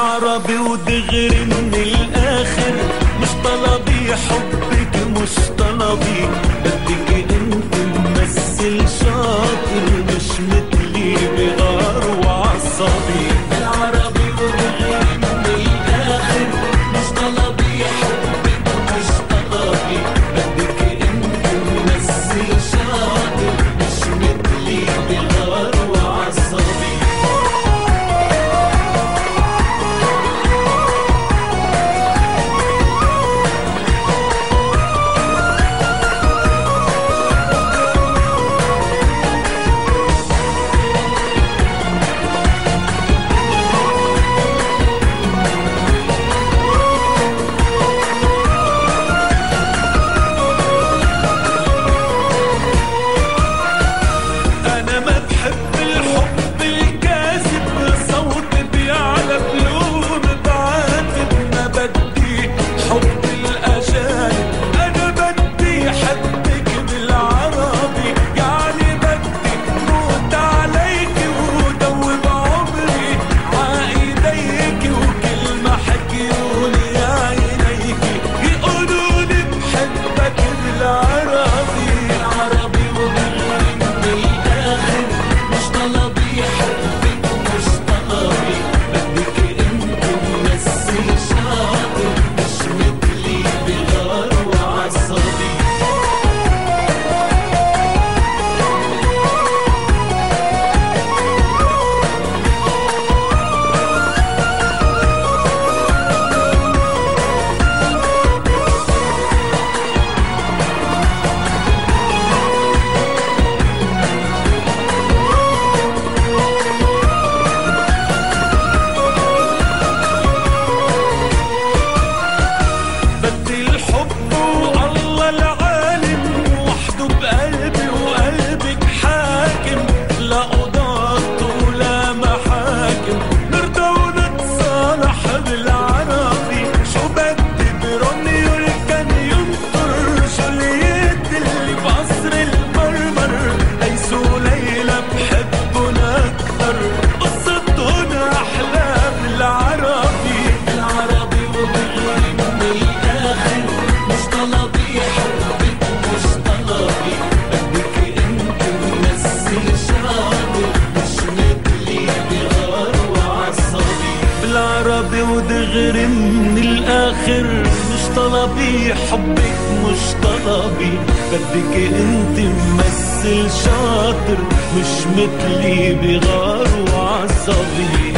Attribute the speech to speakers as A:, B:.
A: بالعربي ودغري من الاخر، مش طلبي حبك مش طلبي، بدك انت ممثل شاطر مش مثلي بغار وعصبي. بالعربي ودغري من الاخر، مش طلبي حبك مش طلبي، بدك انت ممثل شاطر مش مثلي بغار وعصبي. بالعربي ودغري من الاخر، مش طلبي حبك مش طلبي، بدك انت ممثل شاطر مش مثلي بغار وعصبي.